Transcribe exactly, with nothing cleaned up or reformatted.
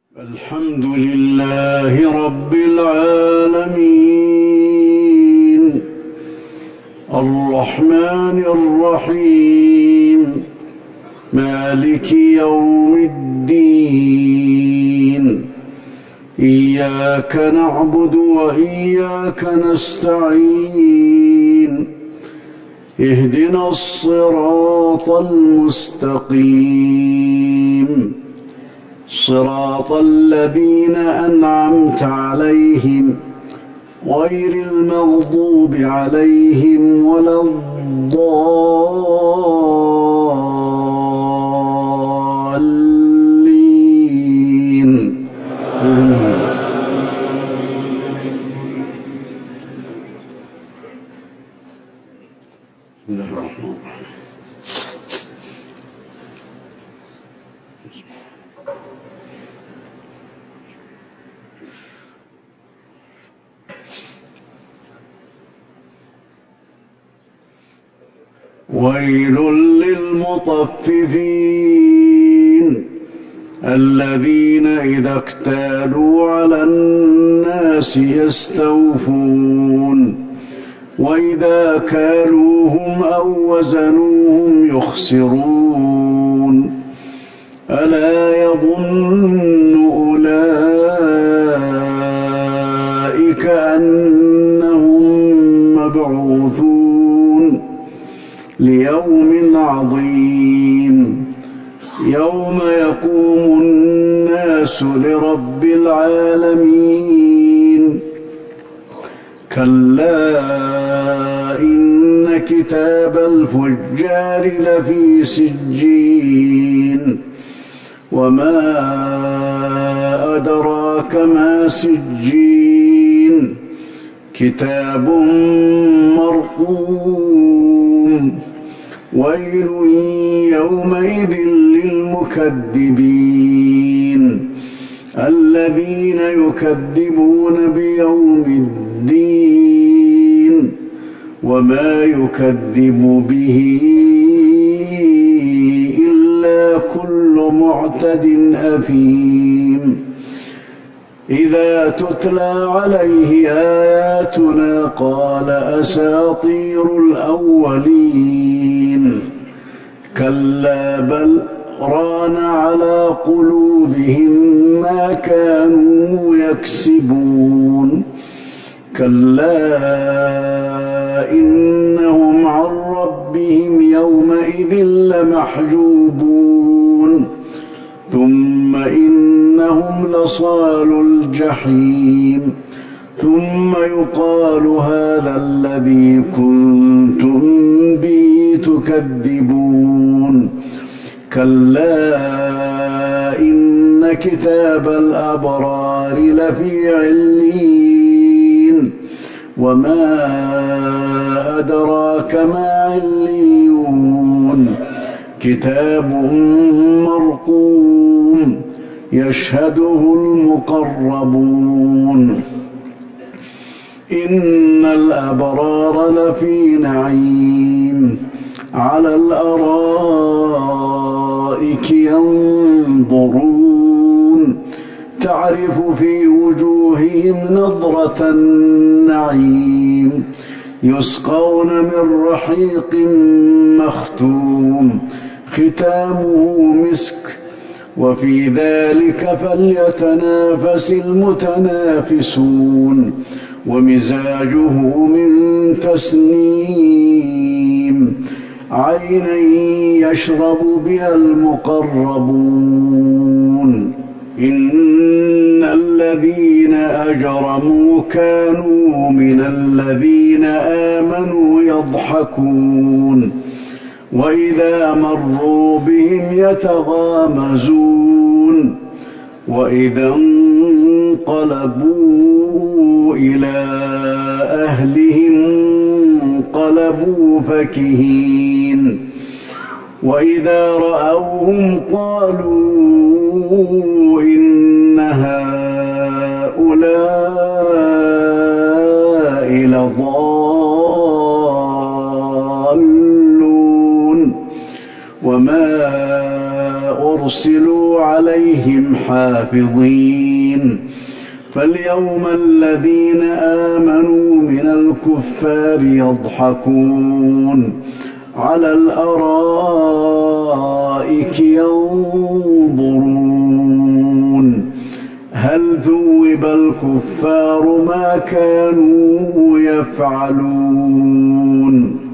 الحمد لله رب العالمين الرحمن الرحيم مالك يوم الدين إياك نعبد وإياك نستعين اهدنا الصراط المستقيم صراط الذين أنعمت عليهم غير المغضوب عليهم ولا الضالين آمين. بسم الله الرحمن الرحيم. ويل للمطففين الذين إذا اكتالوا على الناس يستوفون وإذا كالوهم أو وزنوهم يخسرون ألا يظن أولئك أنهم مبعوثون ليوم عظيم يوم يقوم الناس لرب العالمين كلا إن كتاب الفجار لفي سجين وما أدراك ما سجين كتاب مرقوم ويل يومئذ للمكذبين الذين يكذبون بيوم الدين وما يكذب به إلا كل معتد أثيم إذا تتلى عليه آياتنا قال أساطير الأولين كلا بل ران على قلوبهم ما كانوا يكسبون كلا إنهم عن ربهم يومئذ لمحجوبون ثم إنهم لصالو الجحيم ثم يقال هذا الذي كنتم به تكذبون كلا إن كتاب الأبرار لفي عليين وما أدراك ما عليون كتاب مرقوم يشهده المقربون إن الأبرار لفي نعيم على الأرائك ينظرون تعرف في وجوههم نضرة النعيم يسقون من رحيق مختوم ختامه مسك وفي ذلك فليتنافس المتنافسون ومزاجه من تسنيم عينا يشرب بها المقربون إن الذين أجرموا كانوا من الذين آمنوا يضحكون وإذا مروا بهم يتغامزون وإذا انقلبوا إلى أهلهم انقلبوا فكهين وإذا رأوهم قالوا إن هؤلاء لضالون وما أرسلوا عليهم حافظين فاليوم الذين آمنوا من الكفار يضحكون على الأرائك ينظرون هل ثوب الكفار ما كانوا يفعلون